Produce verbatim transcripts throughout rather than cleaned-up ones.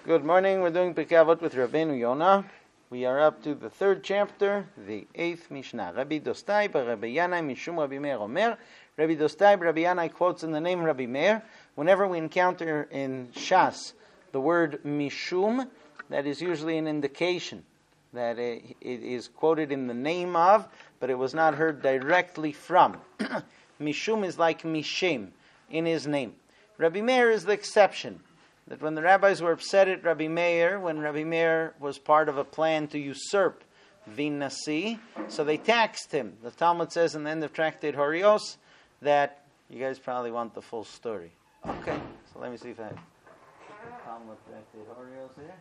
Good morning. We're doing Pirkei Avot with Rabbeinu Yonah. We are up to the third chapter, the eighth Mishnah. Rabbi Dostai bar Rabbi Yanai Mishum Rabbi Meir Omer. Rabbi Dostai bar Rabbi Yanai quotes in the name of Rabbi Meir. Whenever we encounter in Shas the word Mishum, that is usually an indication that it, it is quoted in the name of, but it was not heard directly from. Mishum is like Mishem, in his name. Rabbi Meir is the exception. That when the rabbis were upset at Rabbi Meir, when Rabbi Meir was part of a plan to usurp the Nasi, so they taxed him. The Talmud says in the end of Tractate Horios that, you guys probably want the full story. Okay, so let me see if I have Talmud Tractate Horios here.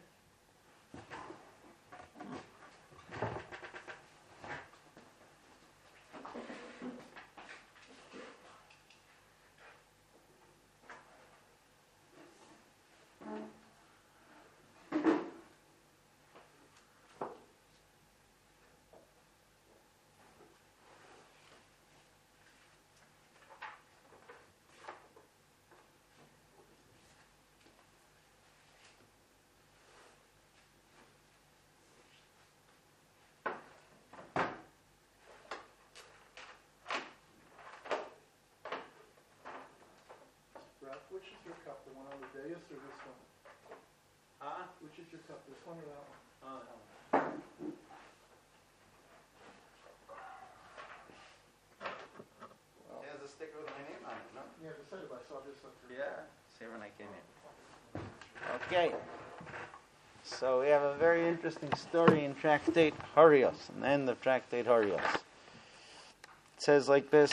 Which is your cup, the one on the dais or this one? Huh? Which is your cup, this one or that one? Oh, that one. Well, It has a sticker with my name on it, no? yeah, decided I saw this up here. Yeah, see when I came in. Okay. So we have a very interesting story in Tractate Horios, in the end of Tractate Horios. It says like this.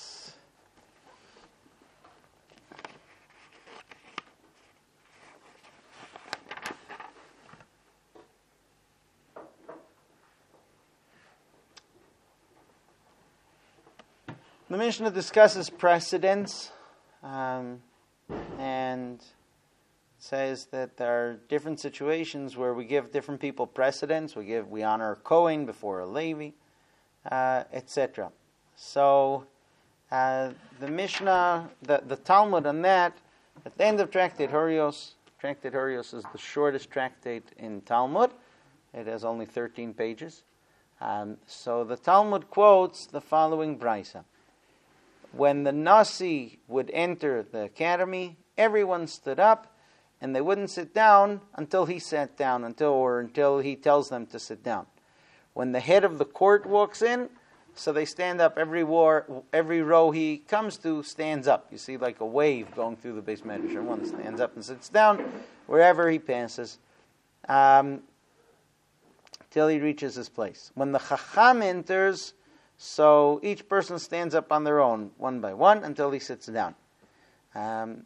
The Mishnah discusses precedents, um, and says that there are different situations where we give different people precedence. We give, we honor a Kohen before a Levi, uh, et cetera. So uh, the Mishnah, the, the Talmud on that, at the end of Tractate Horios, Tractate Horios is the shortest tractate in Talmud. It has only thirteen pages. Um, so the Talmud quotes the following brisa. When the Nasi would enter the academy, everyone stood up, and they wouldn't sit down until he sat down, until or until he tells them to sit down. When the head of the court walks in, so they stand up. Every war, every row he comes to stands up. You see, like a wave going through the base medrash. Everyone stands up and sits down wherever he passes, um, till he reaches his place. When the Chacham enters, so each person stands up on their own, one by one, until he sits down. Um,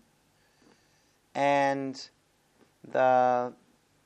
and the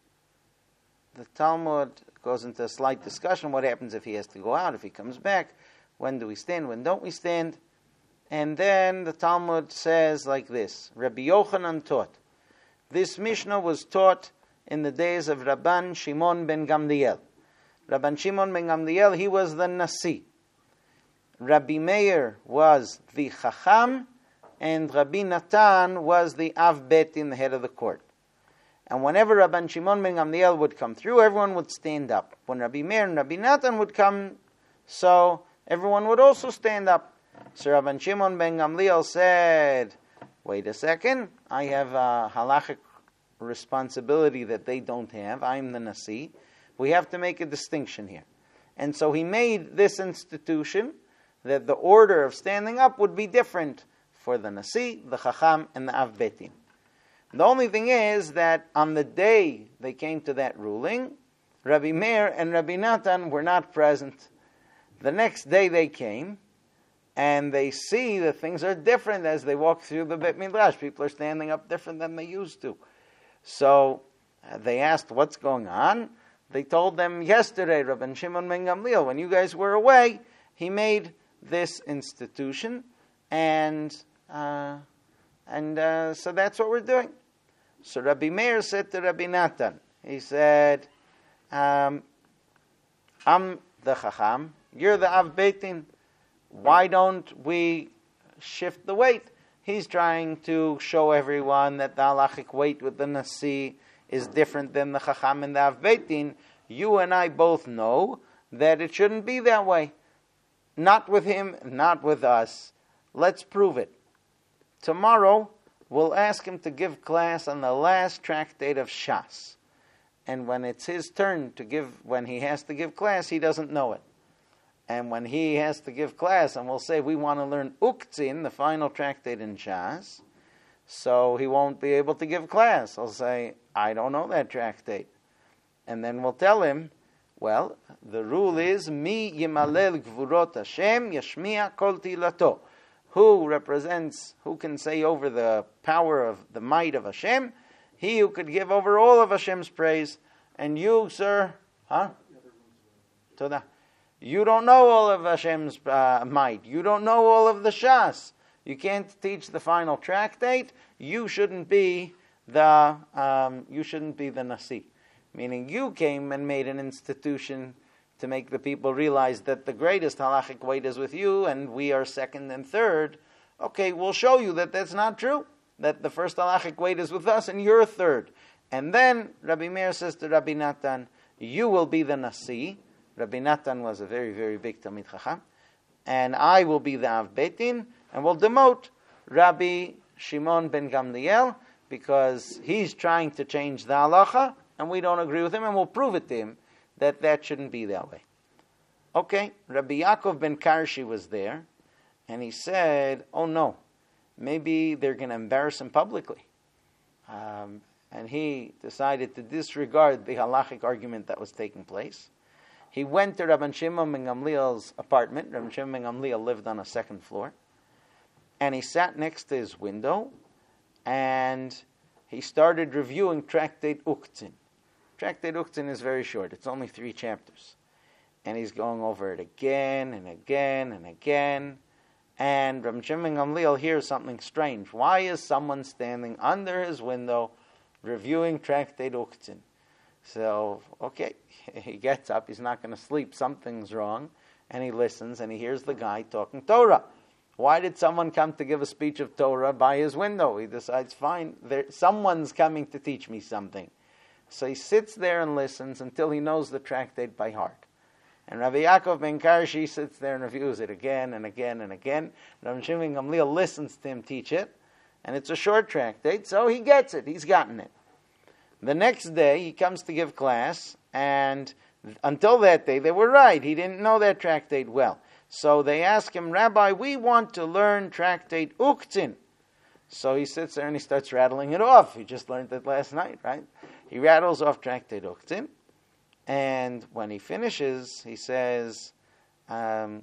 the Talmud goes into a slight discussion. What happens if he has to go out, if he comes back? When do we stand? When don't we stand? And then the Talmud says like this. Rabbi Yochanan taught. This Mishnah was taught in the days of Rabban Shimon ben Gamliel. Rabban Shimon ben Gamliel, he was the Nasi. Rabbi Meir was the Chacham, and Rabbi Natan was the Av Betin, the head of the court. And whenever Rabban Shimon ben Gamliel would come through, everyone would stand up. When Rabbi Meir and Rabbi Natan would come, so everyone would also stand up. So Rabban Shimon ben Gamliel said, wait a second, I have a halachic responsibility that they don't have. I'm the Nasi. We have to make a distinction here. And so he made this institution that the order of standing up would be different for the Nasi, the Chacham, and the Av Betin. The only thing is that on the day they came to that ruling, Rabbi Meir and Rabbi Natan were not present. The next day they came, and they see that things are different as they walk through the Beit Midrash. People are standing up different than they used to. So uh, they asked, what's going on? They told them, yesterday, Rabban Shimon ben Gamliel, when you guys were away, he made this institution, and uh, and uh, so that's what we're doing. So Rabbi Meir said to Rabbi Natan, he said, um, I'm the Chacham, you're the Av Beitin, why don't we shift the weight? He's trying to show everyone that the halachic weight with the Nasi is different than the Chacham and the Av Beit Din, you and I both know that it shouldn't be that way. Not with him, not with us. Let's prove it. Tomorrow, we'll ask him to give class on the last tractate of Shas. And when it's his turn to give, when he has to give class, he doesn't know it. And when he has to give class, and we'll say, we want to learn Uktzin, the final tractate in Shas, so he won't be able to give class. I'll say, I don't know that tractate. And then we'll tell him, well, the rule is, Mi yimalel gvurot Hashem yashmiya kol tilato. Who represents, who can say over the power of the might of Hashem? He who could give over all of Hashem's praise. And you, sir, huh? Toda. You don't know all of Hashem's uh, might. You don't know all of the Shas. You can't teach the final tractate. You shouldn't be the um, you shouldn't be the Nasi. Meaning you came and made an institution to make the people realize that the greatest halachic weight is with you and we are second and third. Okay, we'll show you that that's not true. That the first halachic weight is with us and you're third. And then Rabbi Meir says to Rabbi Natan, you will be the Nasi. Rabbi Natan was a very, very big Talmid Chacham. And I will be the Av Beit Din, and we'll demote Rabbi Shimon ben Gamliel, because he's trying to change the halacha, and we don't agree with him, and we'll prove it to him that that shouldn't be that way. Okay, Rabbi Yaakov ben Karshi was there, and he said, oh no, maybe they're going to embarrass him publicly. Um, and he decided to disregard the halachic argument that was taking place. He went to Rabban Shimon ben Gamliel's apartment. Rabban Shimon ben Gamliel lived on a second floor. And he sat next to his window, and he started reviewing Tractate Uktzin. Tractate Uktzin is very short. It's only three chapters. And he's going over it again and again and again. And Rabban Shimon ben Gamliel hears something strange. Why is someone standing under his window reviewing Tractate Uktzin? So, okay, he gets up, he's not going to sleep, something's wrong, and he listens, and he hears the guy talking Torah. Why did someone come to give a speech of Torah by his window? He decides, fine, there, someone's coming to teach me something. So he sits there and listens until he knows the tractate by heart. And Rabbi Yaakov ben Karshi sits there and reviews it again and again and again. Rabbi Shimon ben Gamliel listens to him teach it, and it's a short tractate, so he gets it, he's gotten it. The next day, he comes to give class, and until that day, they were right. He didn't know that tractate well. So they ask him, Rabbi, we want to learn Tractate Uktzin. So he sits there and he starts rattling it off. He just learned it last night, right? He rattles off Tractate Uktzin, and when he finishes, he says, um,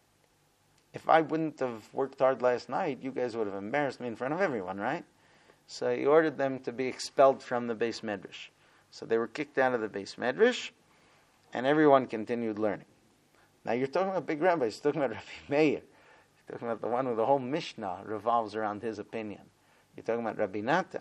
if I wouldn't have worked hard last night, you guys would have embarrassed me in front of everyone, right? So he ordered them to be expelled from the Beis Medrash. So they were kicked out of the Beis Medrash, and everyone continued learning. Now you're talking about big rabbis, you're talking about Rabbi Meir. You're talking about the one who the whole Mishnah revolves around his opinion. You're talking about Rabbi Natan.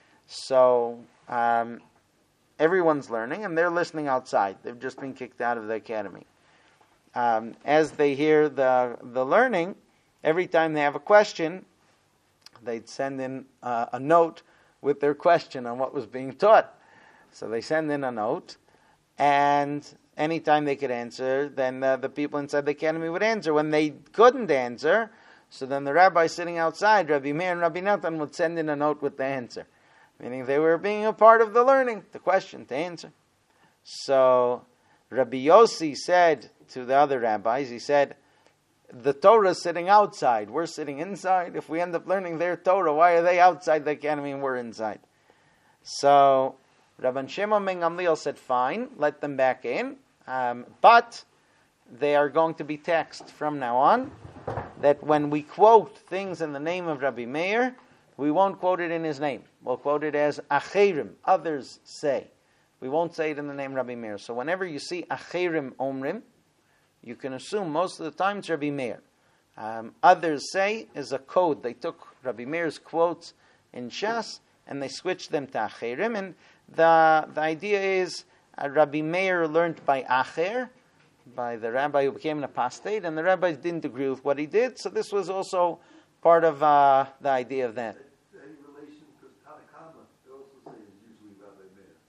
So um, everyone's learning, and they're listening outside. They've just been kicked out of the academy. Um, as they hear the the learning, every time they have a question, they'd send in uh, a note with their question on what was being taught. So they send in a note, and anytime they could answer, then uh, the people inside the academy would answer. When they couldn't answer, so then the rabbi sitting outside, Rabbi Meir and Rabbi Natan, would send in a note with the answer. Meaning they were being a part of the learning, the question, to answer. So Rabbi Yossi said to the other rabbis, he said, the Torah is sitting outside. We're sitting inside. If we end up learning their Torah, why are they outside the academy and we're inside? So Rabban Shimon ben Gamliel said, fine, let them back in. Um, but they are going to be taxed from now on that when we quote things in the name of Rabbi Meir, we won't quote it in his name. We'll quote it as Acherim, others say. We won't say it in the name of Rabbi Meir. So whenever you see Acherim Omrim, you can assume most of the time it's Rabbi Meir. Um, others say is a code. They took Rabbi Meir's quotes in Shas and they switched them to Acherim. And the the idea is uh, Rabbi Meir learned by Acher, by the rabbi who became an apostate, and the rabbis didn't agree with what he did. So this was also part of uh, the idea of that. Any relation, because Tanakama, they also say is usually Rabbi Meir.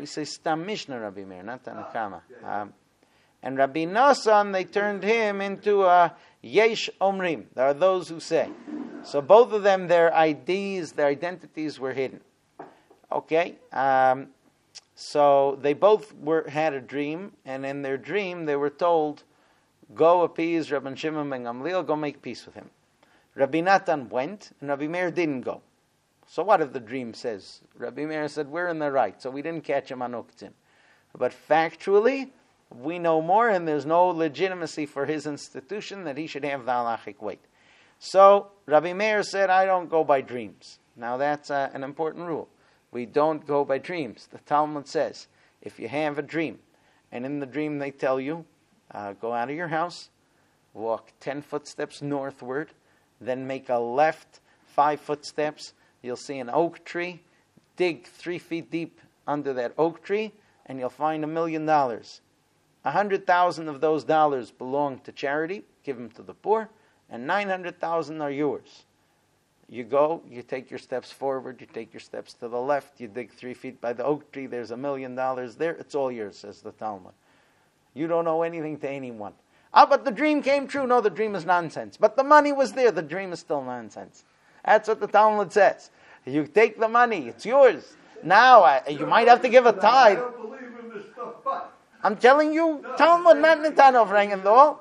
We say Stam Mishnah Rabbi Meir, not Tanakama. Um, and Rabbi Nassan, they turned him into a Yesh Omrim. There are those who say. So both of them, their I Ds, their identities were hidden. Okay. Um, so they both were had a dream, and in their dream they were told, go appease Rabbi Shimon ben Gamliel, go make peace with him. Rabbi Natan went, and Rabbi Meir didn't go. So what if the dream says? Rabbi Meir said, we're in the right, so we didn't catch him on Uktzin. But factually, we know more, and there's no legitimacy for his institution that he should have the halachic weight. So Rabbi Meir said, I don't go by dreams. Now that's uh, an important rule. We don't go by dreams. The Talmud says, if you have a dream, and in the dream they tell you, uh, go out of your house, walk ten footsteps northward, then make a left five footsteps, you'll see an oak tree, dig three feet deep under that oak tree, and you'll find a million dollars. A hundred thousand of those dollars belong to charity, give them to the poor, and nine hundred thousand are yours. You go, you take your steps forward, you take your steps to the left, you dig three feet by the oak tree, there's a million dollars there, it's all yours, says the Talmud. You don't owe anything to anyone. Ah, but the dream came true. No, the dream is nonsense. But the money was there, the dream is still nonsense. That's what the Talmud says. You take the money, it's yours. Now, uh, you might have to give a tithe. I don't believe in this stuff, but I'm telling you, Talmud, not Netanov Rangendol.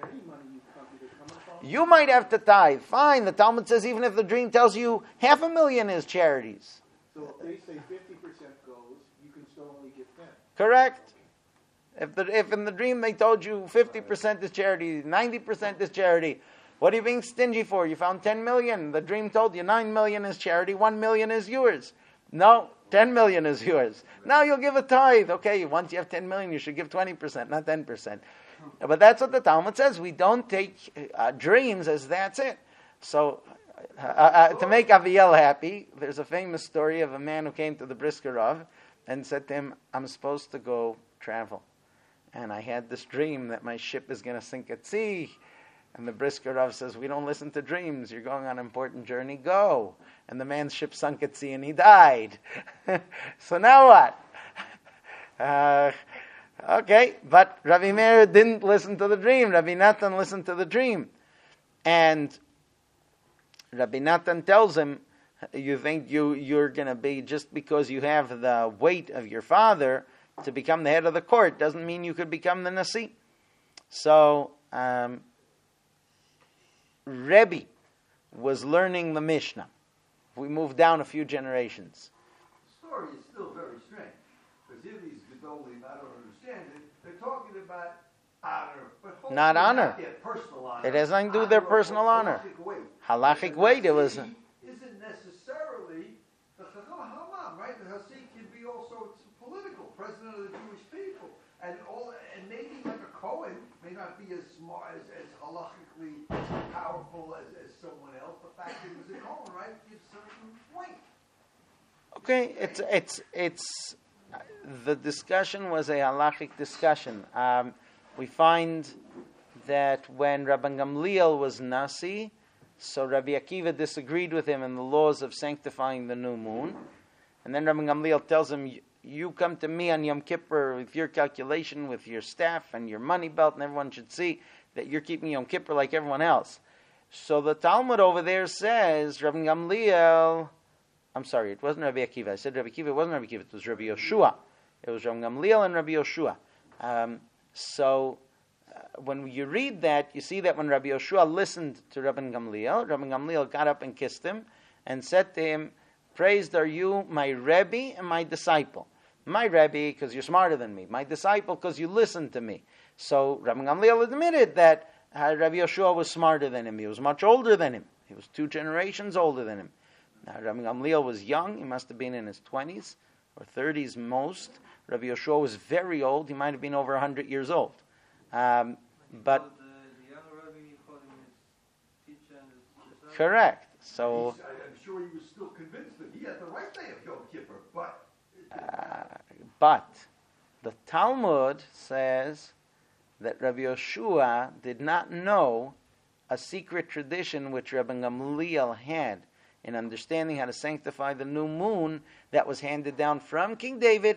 You might have to tithe. Fine, the Talmud says even if the dream tells you half a million is charities. So if they say fifty percent goes, you can still only get ten. Correct. If the, if in the dream they told you fifty percent is charity, ninety percent is charity, what are you being stingy for? You found ten million. The dream told you nine million is charity, one million is yours. No, ten million is yours. Now you'll give a tithe. Okay, once you have ten million, you should give twenty percent, not ten percent. But that's what the Talmud says. We don't take uh, dreams as that's it. So, uh, uh, to make Aviel happy, there's a famous story of a man who came to the Brisker Rav and said to him, I'm supposed to go travel. And I had this dream that my ship is going to sink at sea. And the Brisker Rav says, we don't listen to dreams. You're going on an important journey, go. And the man's ship sunk at sea and he died. So now what? Uh, okay, but Rabbi Meir didn't listen to the dream. Rabbi Natan listened to the dream. And Rabbi Natan tells him, you think you, you're going to be, just because you have the weight of your father to become the head of the court, doesn't mean you could become the Nasi. So, um, Rebbe was learning the Mishnah. We moved down a few generations. The story is still very strange. Because here these Gedolim, I don't understand it, they're talking about honor, but not honor. Not their personal honor. It has nothing to do with their personal honor. Halachic weight, it was... Isn't necessarily the Chacham Hamam, right? The Hasi can be also political, president of the Jewish people. And all, and maybe like a Cohen may not be as smart, as, as halachically powerful as, as someone else. The fact that he was a Cohen, right, gives certain weight. Okay, it's it's it's the discussion was a halachic discussion. Um, we find that when Rabbi Gamliel was Nasi, so Rabbi Akiva disagreed with him in the laws of sanctifying the new moon, and then Rabbi Gamliel tells him, "You come to me on Yom Kippur with your calculation, with your staff and your money belt, and everyone should see that you're keeping Yom Kippur like everyone else." So the Talmud over there says Rabbi Gamliel. I'm sorry, it wasn't Rabbi Akiva. I said Rabbi Akiva. It wasn't Rabbi Akiva. It was Rabbi Yoshua. It was Rabbi Gamliel and Rabbi Yoshua. Um, so uh, when you read that, you see that when Rabbi Yoshua listened to Rabbi Gamliel, Rabbi Gamliel got up and kissed him and said to him, "Praised are you, my Rebbe and my disciple. My Rebbe, because you're smarter than me. My disciple, because you listened to me." So Rabbi Gamliel admitted that uh, Rabbi Yoshua was smarter than him. He was much older than him. He was two generations older than him. Now, Rabbi Gamliel was young. He must have been in his twenties or thirties most. Rabbi Yoshua was very old. He might have been over one hundred years old. Um, but the, the young Rebbe, he called him his teacher and his disciple. Correct. So, He's, I'm sure he was still convinced that he had the right day of Yom Kippur, but... uh, but the Talmud says that Rabbi Yoshua did not know a secret tradition which Rabbi Gamliel had in understanding how to sanctify the new moon that was handed down from King David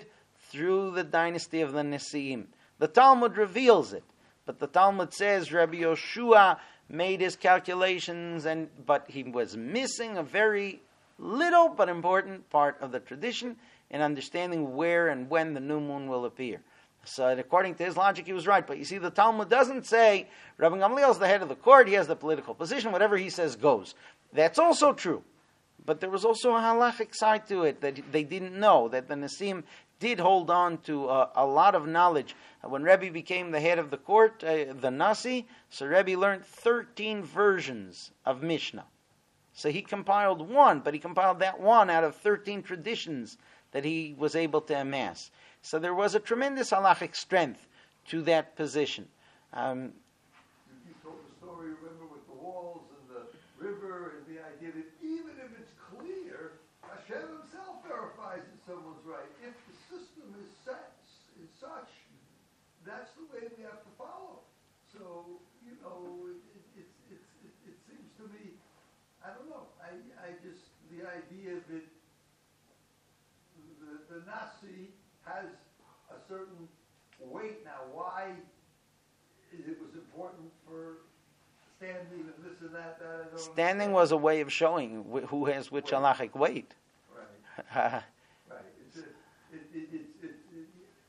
through the dynasty of the Nesiim. The Talmud reveals it, but the Talmud says Rabbi Yoshua made his calculations, and but he was missing a very little but important part of the tradition in understanding where and when the new moon will appear. So according to his logic, he was right. But you see, the Talmud doesn't say Rabbi Gamliel is the head of the court, he has the political position, whatever he says goes. That's also true. But there was also a halachic side to it that they didn't know, that the Nesiim did hold on to uh, a lot of knowledge. When Rebbe became the head of the court, uh, the Nasi, so Rebbe learned thirteen versions of Mishnah. So he compiled one, but he compiled that one out of thirteen traditions that he was able to amass. So there was a tremendous halachic strength to that position. Um, You told the story, remember, with the walls and the river, and the idea that even if it's clear, Hashem himself verifies that someone's right. If the system is set in such, that's the way we have to follow. So, you know, it, it, it, it, it seems to me, I don't know, I, I just, the idea that the, the Nasi has a certain weight now. Why is it was important for standing and this and that? that I don't standing understand. was a way of showing wh- who has which halachic weight. Right. Right. It's a, it, it, it, it, it,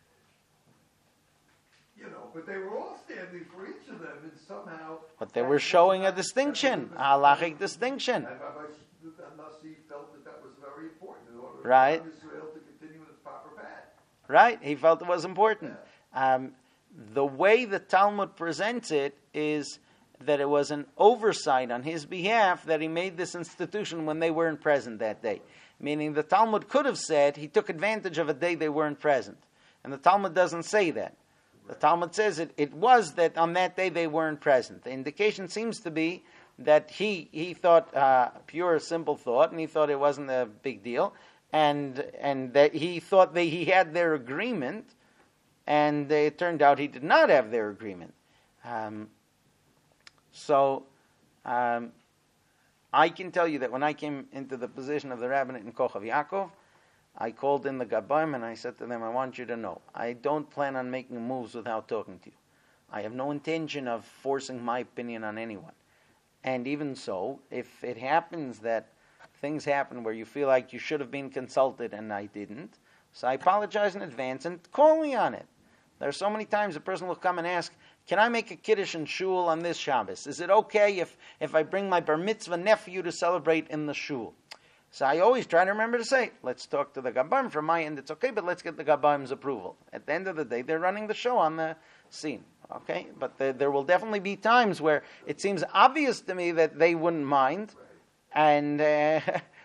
you know, but they were all standing for each of them, and somehow. But they were showing a distinction, a halachic distinction. And Rabbi Nasi felt that that was very important in order Right. for Israel to continue in its proper path. Right? He felt it was important. Um, the way the Talmud presents it is that it was an oversight on his behalf that he made this institution when they weren't present that day. Meaning the Talmud could have said he took advantage of a day they weren't present. And the Talmud doesn't say that. The Talmud says it, it was that on that day they weren't present. The indication seems to be that he he thought uh, pure, simple thought, and he thought it wasn't a big deal, and and that he thought that he had their agreement, and it turned out he did not have their agreement. Um, so um, I can tell you that when I came into the position of the rabbinate in Kochav Yaakov, I called in the Gabbaim and I said to them, I want you to know, I don't plan on making moves without talking to you. I have no intention of forcing my opinion on anyone. And even so, if it happens that things happen where you feel like you should have been consulted and I didn't, so I apologize in advance and call me on it. There are so many times a person will come and ask, can I make a kiddush in shul on this Shabbos? Is it okay if, if I bring my bar mitzvah nephew to celebrate in the shul? So I always try to remember to say, let's talk to the Gabbaim. From my end, it's okay, but let's get the Gabbaim's approval. At the end of the day, they're running the show on the scene. Okay? But there, there will definitely be times where it seems obvious to me that they wouldn't mind. And, uh,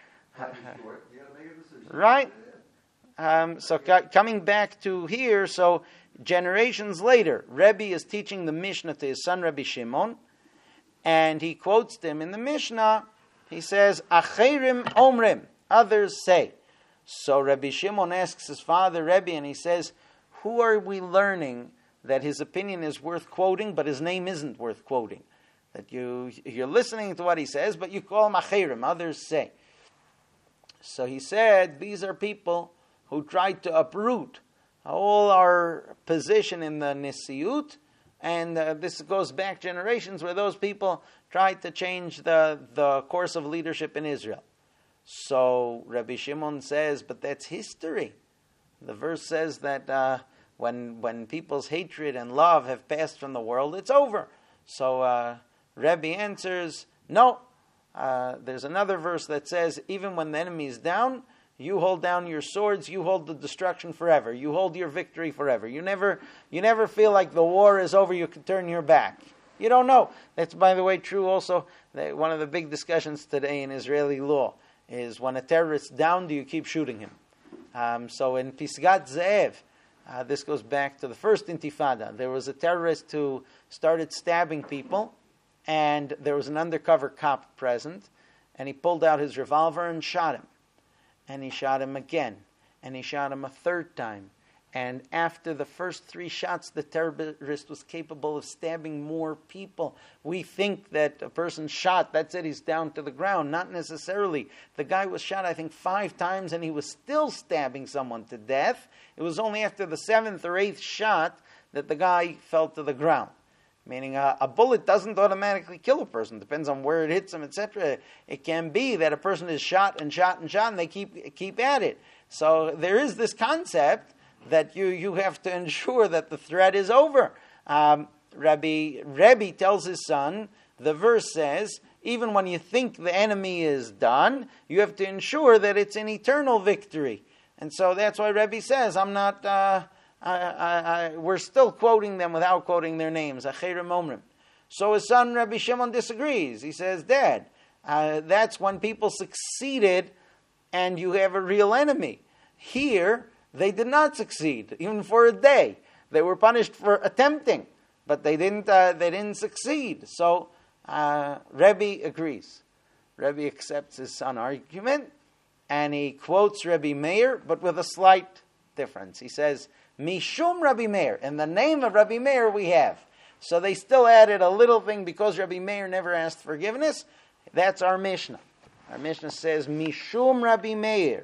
right? Um, so co- coming back to here, so generations later, Rebbe is teaching the Mishnah to his son, Rebbe Shimon, and he quotes them in the Mishnah. He says, Acherim omrim, others say. So Rebbe Shimon asks his father, Rebbe, and he says, who are we learning that his opinion is worth quoting, but his name isn't worth quoting? That you, you're listening to what he says, but you call him Acherim, others say. So he said, these are people who tried to uproot all our position in the Nisiut, and uh, this goes back generations where those people tried to change the, the course of leadership in Israel. So Rabbi Shimon says, but that's history. The verse says that uh, when when people's hatred and love have passed from the world, it's over. So uh, Rebbe answers, no. Uh, there's another verse that says, even when the enemy is down, you hold down your swords, you hold the destruction forever. You hold your victory forever. You never you never feel like the war is over, you can turn your back. You don't know. That's, by the way, true also. That one of the big discussions today in Israeli law is when a terrorist's down, do you keep shooting him? Um, so in Pisgat Ze'ev, uh, this goes back to the first Intifada. There was a terrorist who started stabbing people, and there was an undercover cop present, and he pulled out his revolver and shot him. And he shot him again, and he shot him a third time. And after the first three shots, the terrorist was capable of stabbing more people. We think that a person shot, that's it, he's down to the ground. Not necessarily. The guy was shot, I think, five times, and he was still stabbing someone to death. It was only after the seventh or eighth shot that the guy fell to the ground. Meaning a, a bullet doesn't automatically kill a person. Depends on where it hits him, et cetera. It can be that a person is shot and shot and shot, and they keep keep at it. So there is this concept that you, you have to ensure that the threat is over. Um, Rabbi Rebbe tells his son, the verse says, even when you think the enemy is done, you have to ensure that it's an eternal victory. And so that's why Rebbe says, I'm not, uh, I, I, I, we're still quoting them without quoting their names. Acherim Omrim. So his son, Rabbi Shimon, disagrees. He says, Dad, uh, that's when people succeeded and you have a real enemy. Here, they did not succeed, even for a day. They were punished for attempting, but they didn't. Uh, they didn't succeed. So uh, Rebbe agrees. Rebbe accepts his son's argument, and he quotes Rebbe Meir, but with a slight difference. He says, "Mishum Rebbe Meir." In the name of Rebbe Meir, we have. So they still added a little thing because Rebbe Meir never asked forgiveness. That's our Mishnah. Our Mishnah says, "Mishum Rebbe Meir."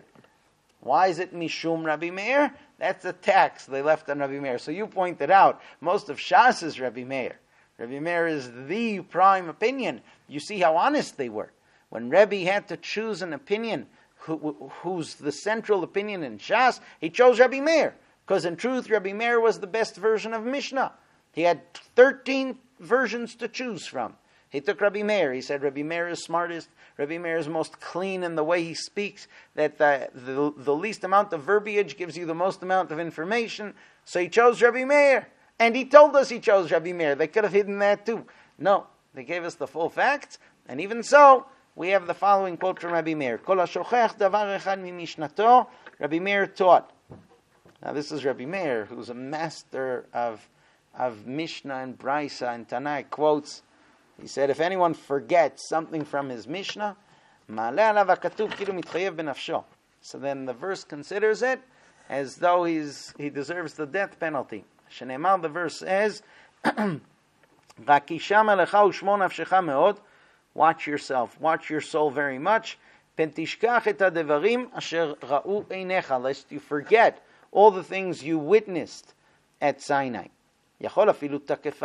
Why is it Mishum Rabbi Meir? That's a tax they left on Rabbi Meir. So you pointed out, most of Shas is Rabbi Meir. Rabbi Meir is the prime opinion. You see how honest they were. When Rebbe had to choose an opinion, who, who's the central opinion in Shas, he chose Rabbi Meir. Because in truth, Rabbi Meir was the best version of Mishnah. He had thirteen versions to choose from. He took Rabbi Meir. He said Rabbi Meir is smartest. Rabbi Meir is most clean in the way he speaks. That the, the, the least amount of verbiage gives you the most amount of information. So he chose Rabbi Meir. And he told us he chose Rabbi Meir. They could have hidden that too. No, they gave us the full facts. And even so, we have the following quote from Rabbi Meir. Kol ha-shochech davar echad mi-mishnato, Rabbi Meir taught. Now this is Rabbi Meir, who's a master of, of Mishnah and Braisa and Tanai quotes. He said, if anyone forgets something from his Mishnah, so then the verse considers it as though he's he deserves the death penalty. The verse says, watch yourself, watch your soul very much, lest you forget all the things you witnessed at Sinai. You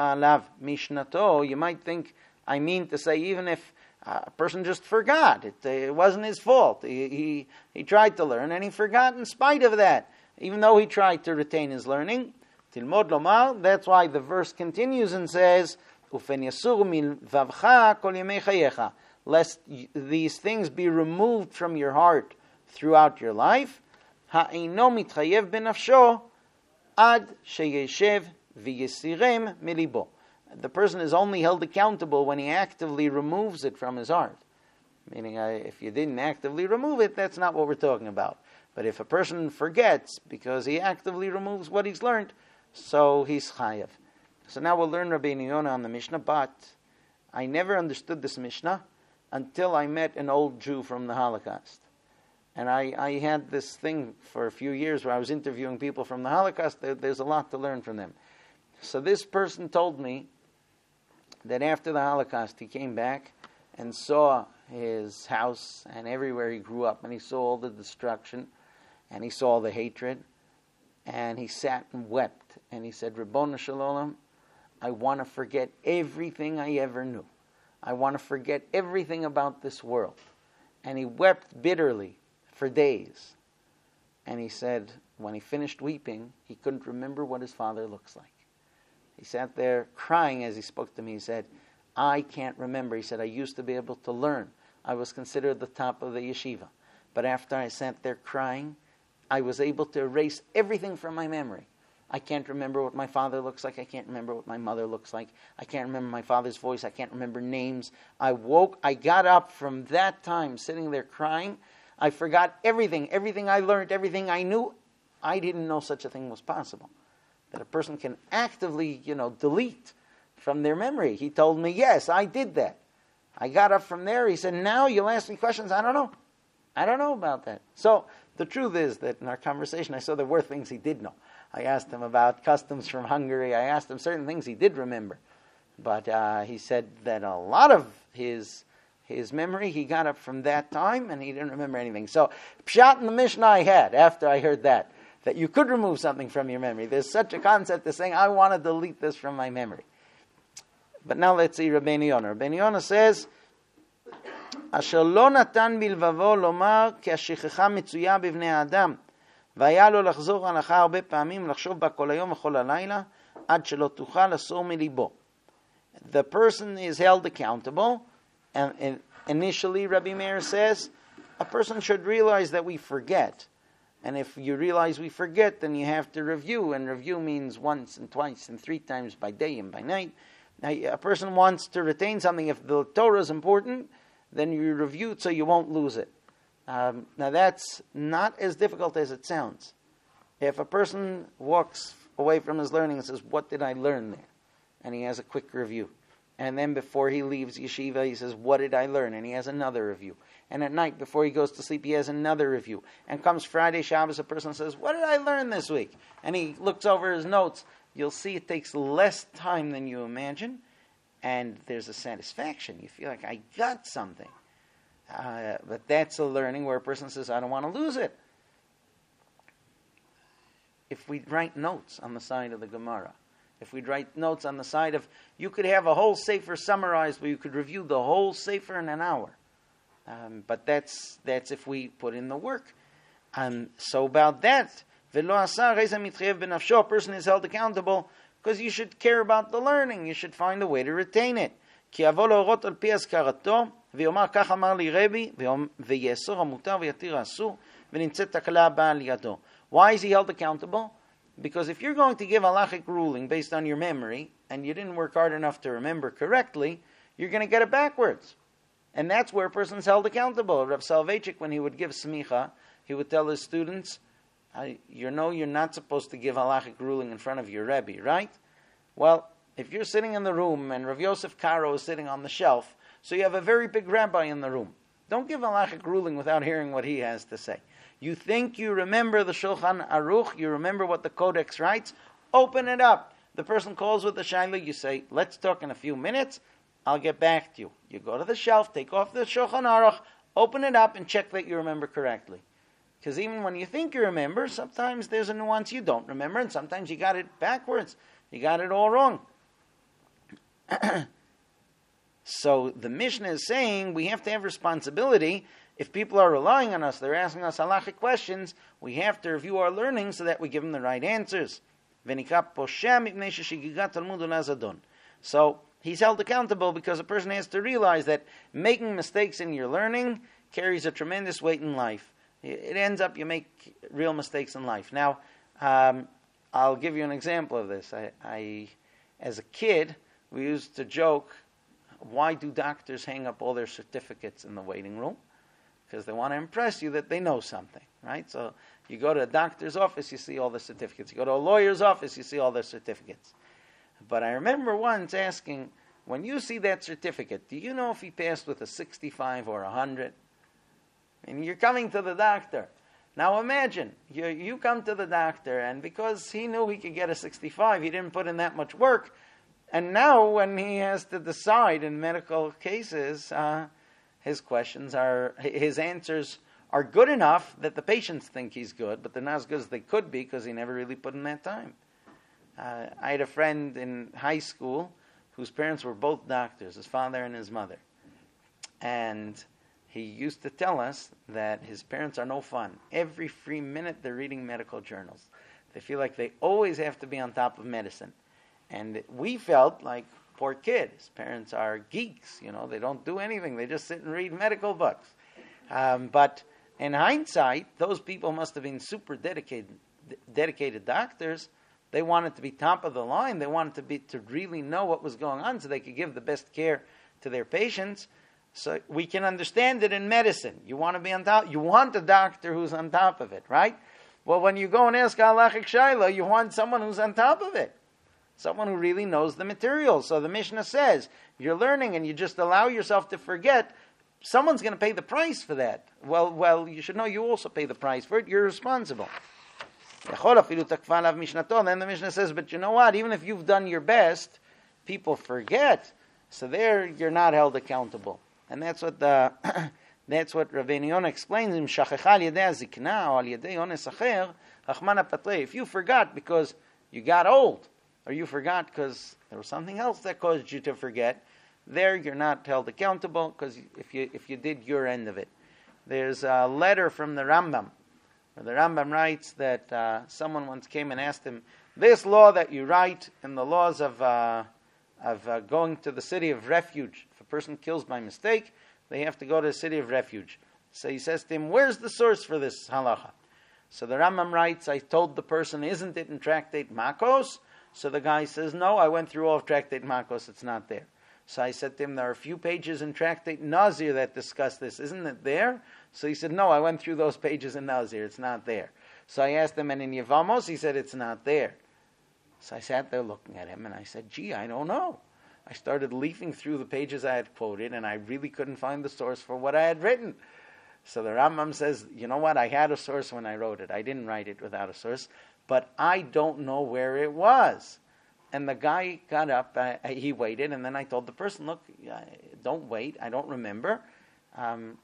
might think, I mean to say, even if uh, a person just forgot, it, it wasn't his fault. He, he he tried to learn and he forgot in spite of that, even though he tried to retain his learning. Tilmod lomar. That's why the verse continues and says, "Ufen yasur min vavcha kol yemei chayecha," lest these things be removed from your heart throughout your life. Ha'eino mitchayev benafsho ad sheyeshev v'yesirem milibo. The person is only held accountable when he actively removes it from his heart. Meaning, uh, if you didn't actively remove it, that's not what we're talking about. But if a person forgets because he actively removes what he's learned, so he's chayav. So now we'll learn Rabbi Yonah on the Mishnah, but I never understood this Mishnah until I met an old Jew from the Holocaust. And I, I had this thing for a few years where I was interviewing people from the Holocaust. There, there's a lot to learn from them. So this person told me that after the Holocaust, he came back and saw his house and everywhere he grew up, and he saw all the destruction, and he saw the hatred, and he sat and wept, and he said, Ribono Shel Olam, I want to forget everything I ever knew. I want to forget everything about this world. And he wept bitterly for days. And he said, when he finished weeping, he couldn't remember what his father looks like. He sat there crying as he spoke to me. He said, I can't remember. He said, I used to be able to learn. I was considered the top of the yeshiva. But after I sat there crying, I was able to erase everything from my memory. I can't remember what my father looks like. I can't remember what my mother looks like. I can't remember my father's voice. I can't remember names. I woke, I got up from that time sitting there crying. I forgot everything, everything I learned, everything I knew. I didn't know such a thing was possible. That a person can actively, you know, delete from their memory. He told me, yes, I did that. I got up from there. He said, now you'll ask me questions. I don't know. I don't know about that. So The truth is that in our conversation, I saw there were things he did know. I asked him about customs from Hungary. I asked him certain things he did remember. But uh, he said that a lot of his his memory, he got up from that time, and he didn't remember anything. So, pshat in the Mishnah I had, after I heard that, that you could remove something from your memory. There's such a concept as saying, I want to delete this from my memory. But now let's see Rabbeinu Yonah. Rabbeinu Yonah says, אשר לא נתן בלבבו לומר כי השכחה מצויה בבני האדם והיה לו לחזור הנחה הרבה פעמים לחשוב בה כל היום וכל הלילה עד שלא תוכל לסור מליבו. The person is held accountable, and, and initially Rabbi Meir says a person should realize that we forget, and if you realize we forget, then you have to review, and review means once and twice and three times by day and by night. Now a person wants to retain something. If the Torah is important, then you review it so you won't lose it. Um, now that's not as difficult as it sounds. If a person walks away from his learning and says, what did I learn there? And he has a quick review. And then before he leaves yeshiva, he says, what did I learn? And he has another review. And at night, before he goes to sleep, he has another review. And comes Friday, Shabbos, a person says, what did I learn this week? And he looks over his notes. You'll see it takes less time than you imagine. And there's a satisfaction. You feel like, I got something. Uh, but that's a learning where a person says, I don't want to lose it. If we write notes on the side of the Gemara, if we write notes on the side of, you could have a whole sefer summarized where you could review the whole sefer in an hour. Um, but that's that's if we put in the work. Um, so about that, a person is held accountable because you should care about the learning. You should find a way to retain it. Why is he held accountable? Because if you're going to give halachic ruling based on your memory, and you didn't work hard enough to remember correctly, you're going to get it backwards. And that's where a person's held accountable. Rav Soloveitchik, when he would give smicha, he would tell his students, you know you're not supposed to give halachic ruling in front of your Rebbe, right? Well, if you're sitting in the room and Rav Yosef Karo is sitting on the shelf, so you have a very big rabbi in the room, don't give halachic ruling without hearing what he has to say. You think you remember the Shulchan Aruch, you remember what the Codex writes, open it up. The person calls with the shaila, you say, let's talk in a few minutes, I'll get back to you. You go to the shelf, take off the Shulchan Aruch, open it up and check that you remember correctly. Because even when you think you remember, sometimes there's a nuance you don't remember, and sometimes you got it backwards. You got it all wrong. So the Mishnah is saying we have to have responsibility. If people are relying on us, they're asking us halachic questions, we have to review our learning so that we give them the right answers. So he's held accountable because a person has to realize that making mistakes in your learning carries a tremendous weight in life. It ends up you make real mistakes in life. Now, um, I'll give you an example of this. I, I, as a kid, we used to joke, why do doctors hang up all their certificates in the waiting room? Because they want to impress you that they know something, right? So you go to a doctor's office, you see all the certificates. You go to a lawyer's office, you see all their certificates. But I remember once asking, when you see that certificate, do you know if he passed with a sixty-five or a one hundred? And you're coming to the doctor. Now imagine, you, you come to the doctor, and because he knew he could get a sixty-five, he didn't put in that much work. And now when he has to decide in medical cases, uh, his questions are, his answers are good enough that the patients think he's good, but they're not as good as they could be because he never really put in that time. Uh, I had a friend in high school whose parents were both doctors, his father and his mother. And he used to tell us that his parents are no fun. Every free minute they're reading medical journals. They feel like they always have to be on top of medicine. And we felt like, poor kid, his parents are geeks, you know, they don't do anything, they just sit and read medical books. Um, but in hindsight, those people must have been super dedicated dedicated doctors. They wanted to be top of the line, they wanted to be to really know what was going on so they could give the best care to their patients. So we can understand it in medicine. You want to be on top, you want a doctor who's on top of it, right? Well, when you go and ask halachic shaila, you want someone who's on top of it. Someone who really knows the material. So the Mishnah says, you're learning and you just allow yourself to forget, someone's going to pay the price for that. Well, well, you should know you also pay the price for it. You're responsible. Then the Mishnah says, but you know what? Even if you've done your best, people forget. So there, you're not held accountable. And that's what the that's what Rabbeinu Yonah explains. If you forgot because you got old, or you forgot because there was something else that caused you to forget, there you're not held accountable because if you if you did your end of it. There's a letter from the Rambam, where the Rambam writes that uh, someone once came and asked him, this law that you write in the laws of uh, of uh, going to the city of refuge, if a person kills by mistake, they have to go to the city of refuge. So he says to him, where's the source for this halacha? So the Rambam writes, I told the person, isn't it in Tractate Makos? So the guy says, no, I went through all of Tractate Makos, it's not there. So I said to him, there are a few pages in Tractate Nazir that discuss this, isn't it there? So he said, no, I went through those pages in Nazir, it's not there. So I asked him, and in Yevamos, he said, it's not there. So I sat there looking at him, and I said, gee, I don't know. I started leafing through the pages I had quoted, and I really couldn't find the source for what I had written. So the Rambam says, you know what, I had a source when I wrote it. I didn't write it without a source, but I don't know where it was. And the guy got up, uh, he waited, and then I told the person, look, uh, don't wait, I don't remember. Um,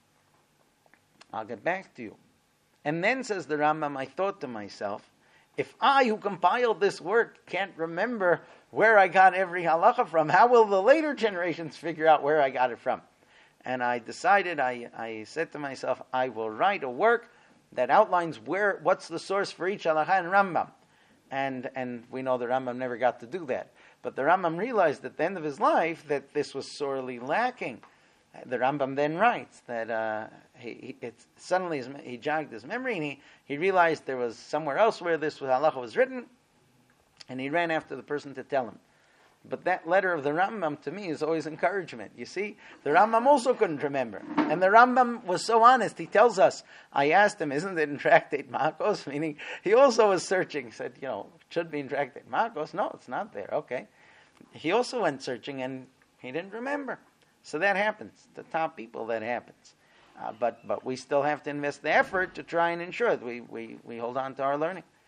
I'll get back to you. And then, says the Rambam, I thought to myself, if I, who compiled this work, can't remember where I got every halacha from, how will the later generations figure out where I got it from? And I decided, I, I said to myself, I will write a work that outlines where, what's the source for each halacha in Rambam. And and we know the Rambam never got to do that. But the Rambam realized at the end of his life that this was sorely lacking. The Rambam then writes that uh, he, he it's, suddenly his, he jogged his memory and he, he realized there was somewhere else where this halacha was written, and he ran after the person to tell him. But that letter of the Rambam to me is always encouragement. You see, the Rambam also couldn't remember. And the Rambam was so honest. He tells us, I asked him, isn't it in Tractate Makos? Meaning, he also was searching. He said, you know, it should be in Tractate Makos. No, it's not there. Okay. He also went searching and he didn't remember. So that happens. The top people, that happens. Uh, but but we still have to invest the effort to try and ensure that we, we, we hold on to our learning.